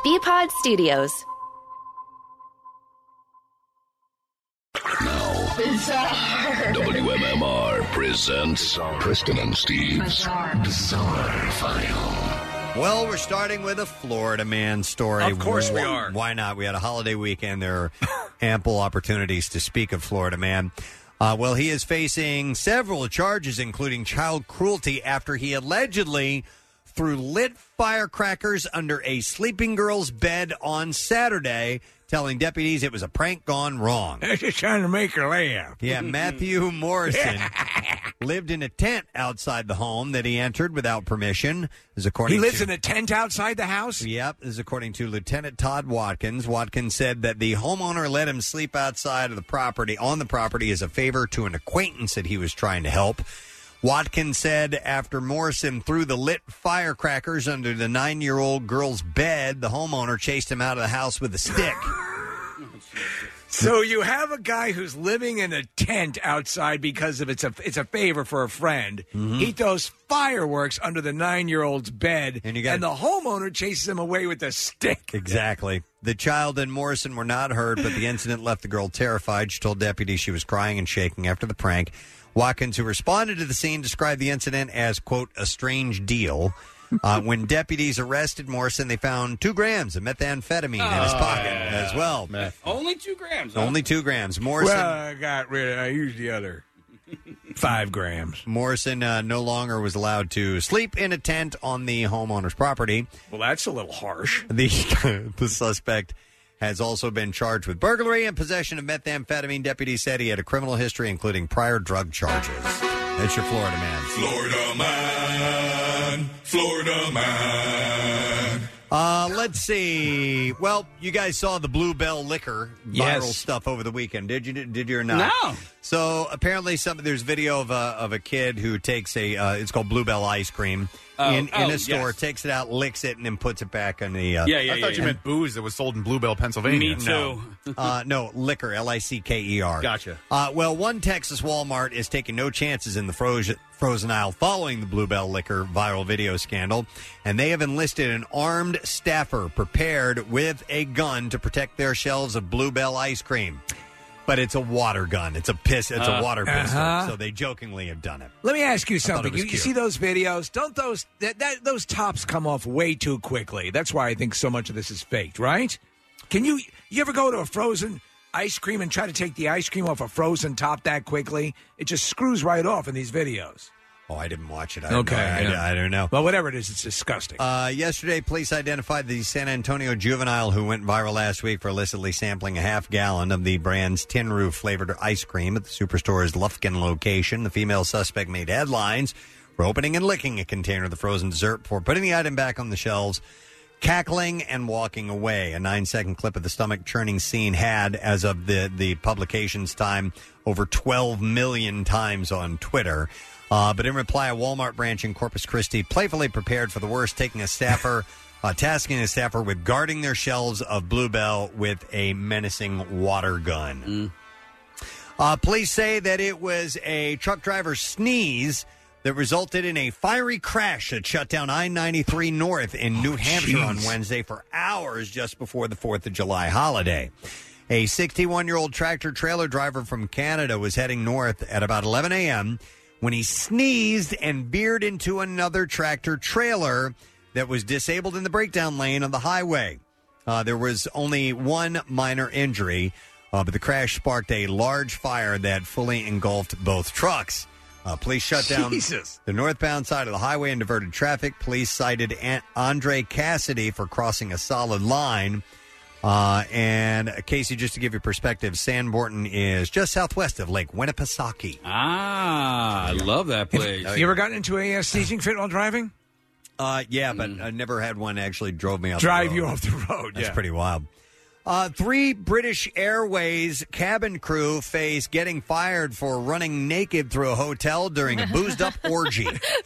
BPod Studios. Now, WMMR presents Preston and Steve's Bizarre File. Well, we're starting with a Florida man story. Of course we are. Why not? We had a holiday weekend. There are ample opportunities to speak of Florida man. Well, he is facing several charges, including child cruelty, after he allegedly threw lit firecrackers under a sleeping girl's bed on Saturday, telling deputies it was a prank gone wrong. I was just trying to make her laugh. Yeah, Matthew Morrison lived in a tent outside the home that he entered without permission. He lives in a tent outside the house? Yep, this is according to Lieutenant Todd Watkins. Watkins said that the homeowner let him sleep outside of the property, on the property, as a favor to an acquaintance that he was trying to help. Watkins said after Morrison threw the lit firecrackers under the 9-year-old girl's bed, the homeowner chased him out of the house with a stick. So you have a guy who's living in a tent outside because of it's a favor for a friend. Mm-hmm. He throws fireworks under the 9-year-old's bed, and the homeowner chases him away with a stick. Exactly. The child and Morrison were not hurt, but the incident left the girl terrified. She told deputies she was crying and shaking after the prank. Watkins, who responded to the scene, described the incident as, quote, a strange deal. When deputies arrested Morrison, they found 2 grams of methamphetamine in his pocket as well. Only 2 grams. Huh? Only 2 grams. Morrison. Well, I used the other 5 grams. Morrison no longer was allowed to sleep in a tent on the homeowner's property. Well, that's a little harsh. The suspect has also been charged with burglary and possession of methamphetamine. Deputies said he had a criminal history, including prior drug charges. That's your Florida man. Florida man. Florida man. Let's see. Well, you guys saw the Bluebell liquor viral stuff over the weekend. Did you or not? No. So apparently there's video of a kid who takes it's called Bluebell ice cream in a store, takes it out, licks it, and then puts it back on the... I thought you meant booze that was sold in Bluebell, Pennsylvania. Me too. No, liquor, Licker. Gotcha. Well, one Texas Walmart is taking no chances in the frozen aisle following the Bluebell liquor viral video scandal, and they have enlisted an armed staffer prepared with a gun to protect their shelves of Bluebell ice cream. But it's a water gun. It's a water pistol. So they jokingly have done it. Let me ask you something. You see those videos? Don't those tops come off way too quickly? That's why I think so much of this is faked, right? Can you ever go to a frozen ice cream and try to take the ice cream off a frozen top that quickly? It just screws right off in these videos. Oh, I didn't watch it. I don't know. Well, whatever it is, it's disgusting. Yesterday, police identified the San Antonio juvenile who went viral last week for illicitly sampling a half-gallon of the brand's Tin Roof flavored ice cream at the Superstore's Lufkin location. The female suspect made headlines for opening and licking a container of the frozen dessert before putting the item back on the shelves, cackling and walking away. A 9-second clip of the stomach-churning scene had, as of the publication's time, over 12 million times on Twitter. But in reply, a Walmart branch in Corpus Christi playfully prepared for the worst, tasking a staffer with guarding their shelves of Bluebell with a menacing water gun. Police say that it was a truck driver's sneeze that resulted in a fiery crash that shut down I-93 North in New Hampshire on Wednesday for hours just before the 4th of July holiday. A 61-year-old tractor-trailer driver from Canada was heading north at about 11 a.m., when he sneezed and veered into another tractor-trailer that was disabled in the breakdown lane on the highway. There was only one minor injury, but the crash sparked a large fire that fully engulfed both trucks. Police shut down the northbound side of the highway and diverted traffic. Police cited Andre Cassidy for crossing a solid line. And Casey, just to give you perspective, Sanborn is just southwest of Lake Winnipesaukee. I love that place. You ever gotten into a sneezing fit while driving? Yeah, but I never had one actually drove me off Drive the road. you off the road, That's pretty wild. 3 British Airways cabin crew face getting fired for running naked through a hotel during a boozed-up orgy.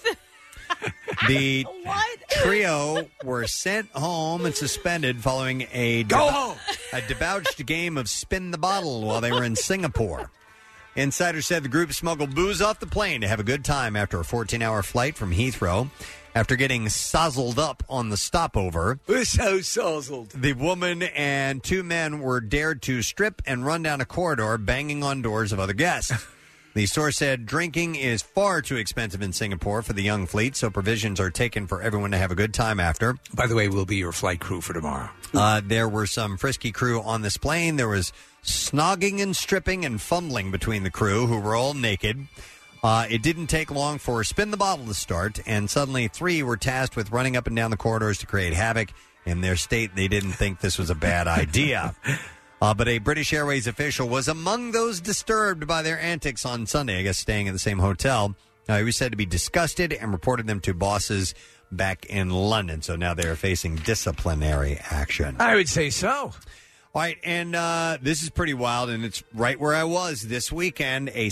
The trio were sent home and suspended following a debauched game of spin the bottle while they were in Singapore. Insiders said the group smuggled booze off the plane to have a good time after a 14-hour flight from Heathrow. After getting sozzled up on the stopover, we're so sozzled. The woman and 2 men were dared to strip and run down a corridor, banging on doors of other guests. The source said drinking is far too expensive in Singapore for the young fleet, so provisions are taken for everyone to have a good time after. By the way, we'll be your flight crew for tomorrow. There were some frisky crew on this plane. There was snogging and stripping and fumbling between the crew, who were all naked. It didn't take long for Spin the Bottle to start, and suddenly 3 were tasked with running up and down the corridors to create havoc. In their state, they didn't think this was a bad idea. But a British Airways official was among those disturbed by their antics on Sunday, I guess staying at the same hotel. He was said to be disgusted and reported them to bosses back in London. So now they're facing disciplinary action. I would say so. All right, and this is pretty wild, and it's right where I was this weekend. A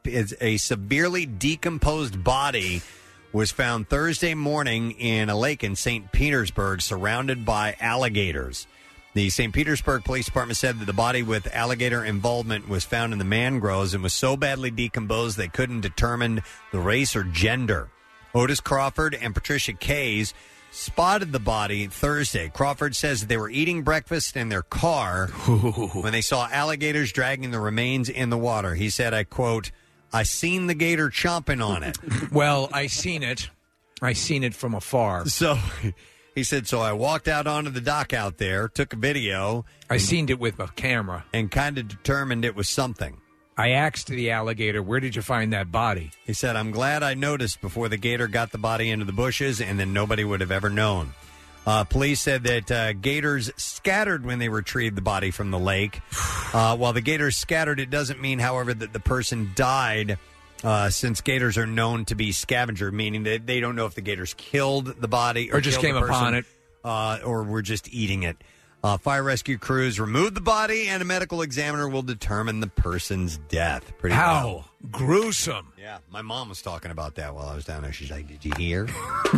severely decomposed body was found Thursday morning in a lake in St. Petersburg, surrounded by alligators. The St. Petersburg Police Department said that the body with alligator involvement was found in the mangroves and was so badly decomposed they couldn't determine the race or gender. Otis Crawford and Patricia Kays spotted the body Thursday. Crawford says that they were eating breakfast in their car when they saw alligators dragging the remains in the water. He said, I quote, "I seen the gator chomping on it." Well, I seen it. I seen it from afar. So he said, so I walked out onto the dock out there, took a video. I seen it with a camera. And kind of determined it was something. I asked the alligator, where did you find that body? He said, I'm glad I noticed before the gator got the body into the bushes, and then nobody would have ever known. Police said that gators scattered when they retrieved the body from the lake. While the gators scattered, it doesn't mean, however, that the person died, since gators are known to be scavenger, meaning that they don't know if the gators killed the body or just came upon it, or were just eating it. Fire rescue crews removed the body, and a medical examiner will determine the person's death. Pretty How gruesome. Yeah, my mom was talking about that while I was down there. She's like, did you hear?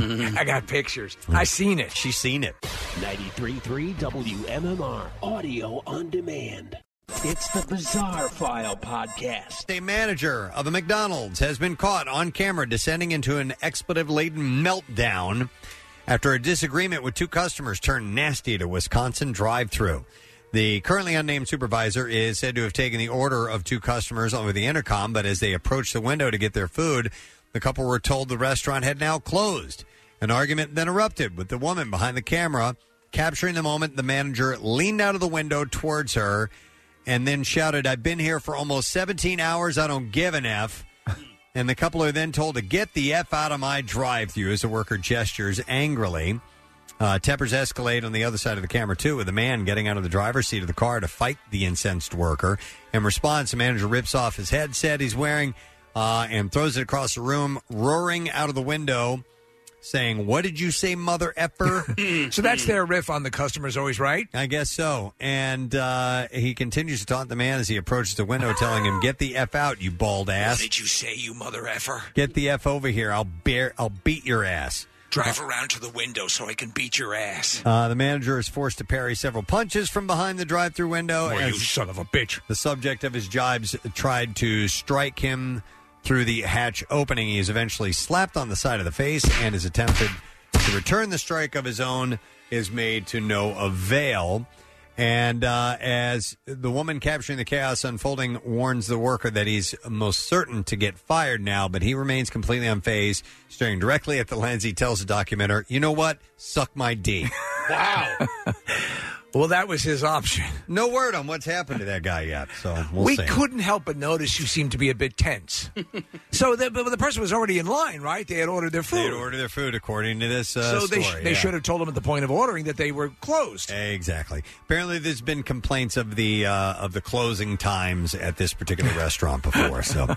I got pictures. I seen it. She's seen it. 93.3 WMMR, audio on demand. It's the Bizarre File Podcast. A manager of a McDonald's has been caught on camera descending into an expletive-laden meltdown after a disagreement with 2 customers turned nasty at a Wisconsin drive-thru. The currently unnamed supervisor is said to have taken the order of 2 customers over the intercom, but as they approached the window to get their food, the couple were told the restaurant had now closed. An argument then erupted, with the woman behind the camera capturing the moment the manager leaned out of the window towards her and then shouted, "I've been here for almost 17 hours. I don't give an F." And the couple are then told to get the F out of my drive-thru as the worker gestures angrily. Tempers escalate on the other side of the camera, too, with a man getting out of the driver's seat of the car to fight the incensed worker. In response, the manager rips off his headset he's wearing and throws it across the room, roaring out of the window, saying, "What did you say, mother effer?" So that's their riff on the customer's always right? I guess so. And he continues to taunt the man as he approaches the window, telling him, "Get the F out, you bald ass. What did you say, you mother effer? Get the F over here. I'll beat your ass. Drive around to the window so I can beat your ass." The manager is forced to parry several punches from behind the drive-thru window. You son of a bitch. The subject of his jibes tried to strike him through the hatch opening. He is eventually slapped on the side of the face, and his attempted to return the strike of his own is made to no avail. And as the woman capturing the chaos unfolding warns the worker that he's most certain to get fired now, but he remains completely unfazed, staring directly at the lens. He tells the documenter, "You know what? Suck my D." Wow. Well, that was his option. No word on what's happened to that guy yet, so we'll see. We couldn't help but notice you seemed to be a bit tense. So the person was already in line, right? They had ordered their food. They had ordered their food, according to this so story. They should have told them at the point of ordering that they were closed. Exactly. Apparently, there's been complaints of the closing times at this particular restaurant before. So,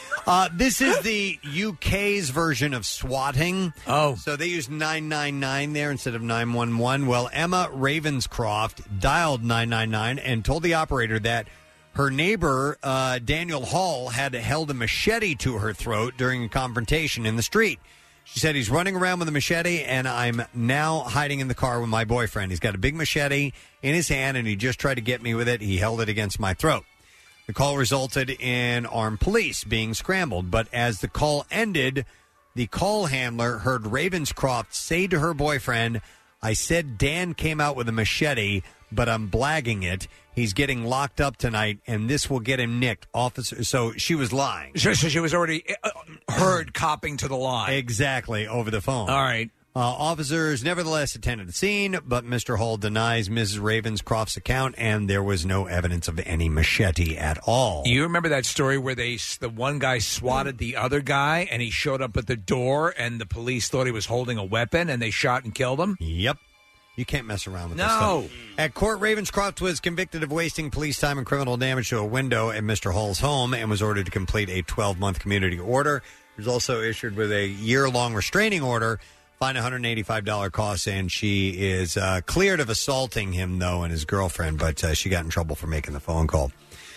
this is the UK's version of swatting. Oh, so they use 999 there instead of 911. Well, Emma Ravenscroft dialed 999 and told the operator that her neighbor, Daniel Hall, had held a machete to her throat during a confrontation in the street. She said, "He's running around with a machete, and I'm now hiding in the car with my boyfriend. He's got a big machete in his hand, and he just tried to get me with it. He held it against my throat." The call resulted in armed police being scrambled, but as the call ended, the call handler heard Ravenscroft say to her boyfriend, "I said Dan came out with a machete, but I'm blagging it. He's getting locked up tonight, and this will get him nicked." Officer, so she was lying. So she was already heard copping to the lie. Exactly, over the phone. All right. Officers nevertheless attended the scene, but Mr. Hall denies Mrs. Ravenscroft's account, and there was no evidence of any machete at all. You remember that story where the one guy swatted the other guy, and he showed up at the door, and the police thought he was holding a weapon, and they shot and killed him? Yep. You can't mess around with this stuff. At court, Ravenscroft was convicted of wasting police time and criminal damage to a window at Mr. Hall's home and was ordered to complete a 12-month community order. He was also issued with a year-long restraining order, fine $185 costs, and she is cleared of assaulting him, though, and his girlfriend, but she got in trouble for making the phone call.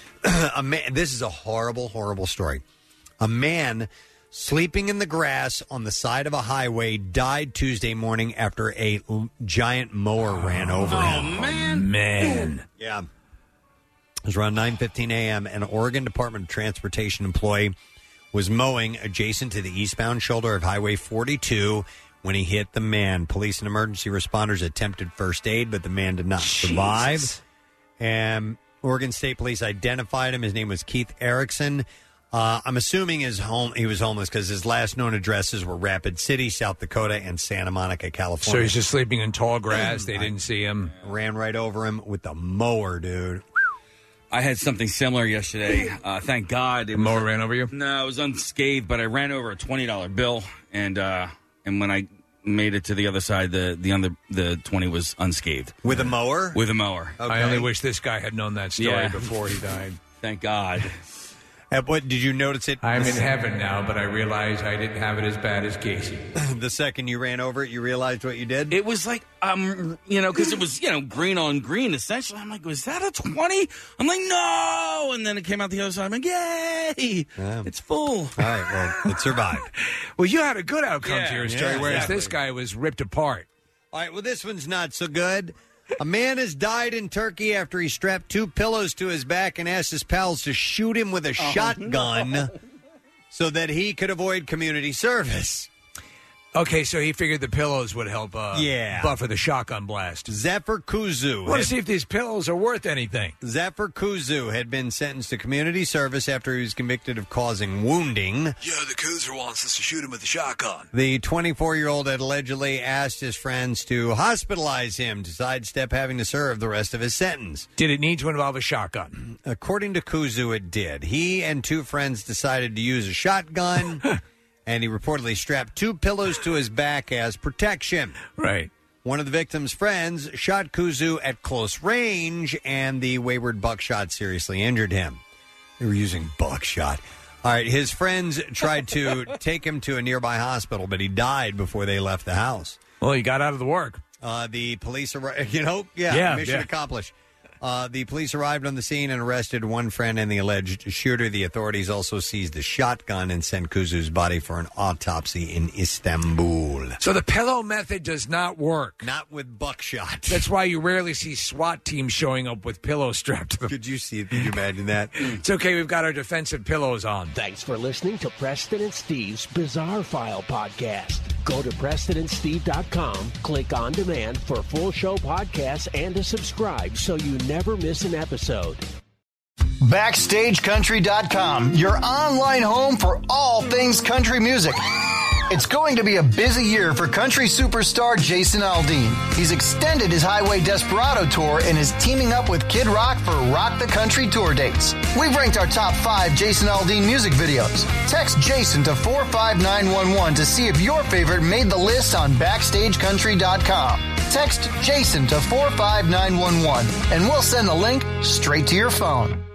This is a horrible, horrible story. A man sleeping in the grass on the side of a highway died Tuesday morning after a giant mower ran over him. Oh, man. Yeah. It was around 9:15 a.m. An Oregon Department of Transportation employee was mowing adjacent to the eastbound shoulder of Highway 42 when he hit the man. Police and emergency responders attempted first aid, but the man did not survive. And Oregon State Police identified him. His name was Keith Erickson. I'm assuming he was homeless because his last known addresses were Rapid City, South Dakota, and Santa Monica, California. So he's just sleeping in tall grass. They didn't see him. Ran right over him with the mower, dude. I had something similar yesterday. Thank God. The mower ran over you? No, it was unscathed, but I ran over a $20 bill, and when I made it to the other side, the 20 was unscathed. With a mower? With a mower. Okay. I only wish this guy had known that story before he died. Thank God. What did you notice it? I'm in heaven now, but I realize I didn't have it as bad as Casey. The second you ran over it, you realized what you did? It was like, because it was, green on green, essentially. I'm like, was that a 20? I'm like, no! And then it came out the other side. I'm like, yay! It's full. All right, well, it survived. Well, you had a good outcome to your story, whereas exactly. this guy was ripped apart. All right, well, this one's not so good. A man has died in Turkey after he strapped 2 pillows to his back and asked his pals to shoot him with a shotgun so that he could avoid community service. Okay, so he figured the pillows would help buffer the shotgun blast. Zephyr Kuzu. I want to see if these pillows are worth anything. Zephyr Kuzu had been sentenced to community service after he was convicted of causing wounding. Yeah, the Kuzu wants us to shoot him with a shotgun. The 24-year-old had allegedly asked his friends to hospitalize him to sidestep having to serve the rest of his sentence. Did it need to involve a shotgun? According to Kuzu, it did. He and 2 friends decided to use a shotgun. And he reportedly strapped 2 pillows to his back as protection. Right. One of the victim's friends shot Kuzu at close range, and the wayward buckshot seriously injured him. They were using buckshot. All right, his friends tried to take him to a nearby hospital, but he died before they left the house. Well, he got out of the work. The police arrived, mission accomplished. The police arrived on the scene and arrested one friend and the alleged shooter. The authorities also seized the shotgun and sent Kuzu's body for an autopsy in Istanbul. So the pillow method does not work. Not with buckshot. That's why you rarely see SWAT teams showing up with pillows strapped to them. Could you imagine that? It's okay, we've got our defensive pillows on. Thanks for listening to Preston and Steve's Bizarre File podcast. Go to PrestonandSteve.com, click on demand for full show podcasts and to subscribe so you never miss an episode. BackstageCountry.com, your online home for all things country music. It's going to be a busy year for country superstar Jason Aldean. He's extended his Highway Desperado tour and is teaming up with Kid Rock for Rock the Country tour dates. We've ranked our top 5 Jason Aldean music videos. Text Jason to 45911 to see if your favorite made the list on BackstageCountry.com. Text Jason to 45911 and we'll send the link straight to your phone.